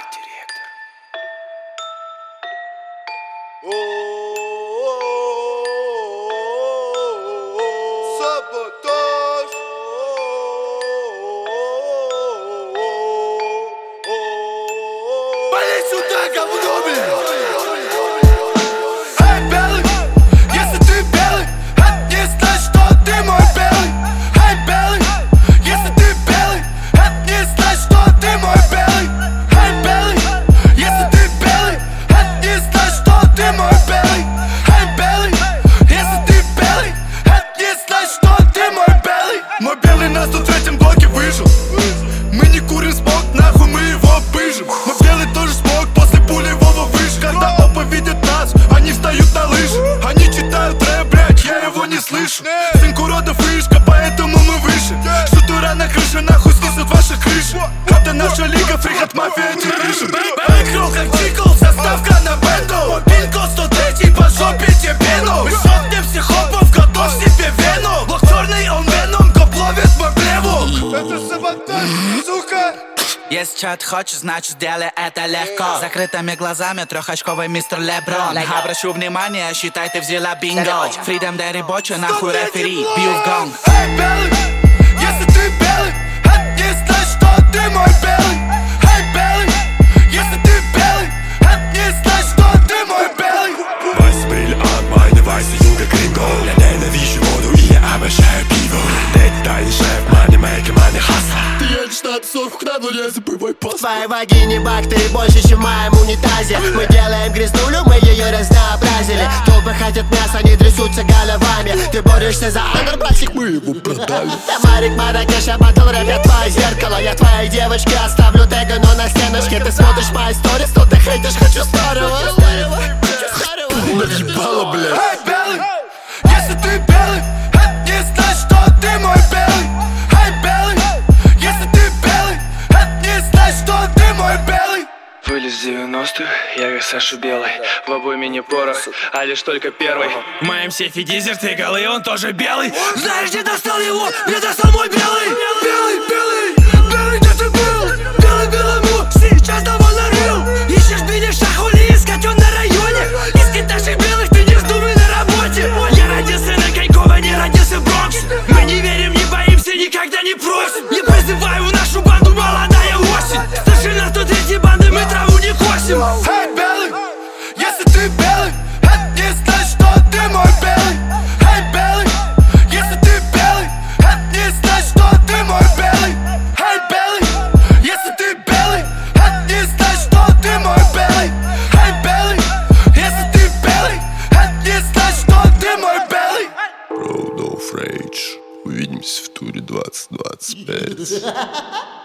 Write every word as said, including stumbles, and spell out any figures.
Директор. Саботаж. Вали сюда, говно, блядь! Эй, белый, если ты белый, это не значит, что ты мой белый. Эй, белый, если ты белый, это не значит, что ты мой белый. Эй, белый, если ты белый, это не значит, что ты мой белый. Эй, белый, если ты белый, это не значит, что ты мой белый. Мой белый нас тут в этом блоке выжил. Мы не курим смог, нахуй мы его пыжим. Мой белый тоже смог, после пули Вова выше. Когда опа видят нас, они встают на лыжи. Они читают рэп, блять, я его не слышу. Сын уродов вышка, поэтому мы выше. Шутура на крыше, нахуй снесут ваши крыши. Это наша лига, фрих от мафии, эти рыжи. Бэкролл как чикл, заставка на бенду. Пинкл сто три, по жопе тебе ну. Мы шотнем всех хопов, готов себе вену. Блок черный, он веном, коп ловит мой плеву. Это саботаж, сука. Если что-то хочешь, значит сделай это легко. Закрытыми глазами трехочковый мистер Леброн. Обращу внимание, считай, ты взяла бинго. Фридом Дэри Боча, нахуй рефери, бью в гонг. Эй, белый, если ты белый, это не значит, что ты мой белый. Эй, белый, если ты белый, это не значит, что ты мой белый. Вася бриллиант, майна Вася юга гринго. Я ненавижу воду и я обожаю пиво. Ты тайный шеф, мани мейкер, мани хасла. Ты едешь на тусовку к нам, но не забывай пас. В твоей вагине бактерий больше, чем в моем унитазе. Мы делаем грязнулю, мы ее разнообразили. Толпы хотят мяса, они трясутся головами. Ты борешься за андер, братик, мы его продали. Я Марик Маракеша, батл рэп, я твое зеркало. Я твоей девочке оставлю тега, но на стеночке. Ты смотришь мои сторис, но ты хейтишь, хочу старого. Наебало, блядь. Эй, белый, если ты белый, это не значит, что ты мой белый. Эй, белый, если ты белый, это не значит, что ты мой белый. Вылез с девяностых, я как Саша Белый. В обойме не порох, а лишь только первый. В моем сейфе дезерт и голы, он тоже белый. Знаешь, где достал его? Где достал мой белый? Белый, белый, белый, где ты был? Белый, белому сейчас довольно рыл. Ищешь меня шахули, искать он на районе. Искать наших белых, ты не вздумай на работе. Я родился на Коньково, не родился в Бронксе. Мы не верим, не боимся, никогда не просим. Я призываю в нашу банду молодая осень. Старшина сто третьей банды, мы траву не косим. Эй, белый, если ты белый, это не значит, что ты мой белый. Эй, белый, если ты белый, это не значит, что ты мой белый. Эй, белый, если ты белый, это не значит, что ты мой белый. Эй, белый, если ты белый, это не значит, что ты мой белый. Road of Rage. Увидимся в туре двадцать двадцать пять.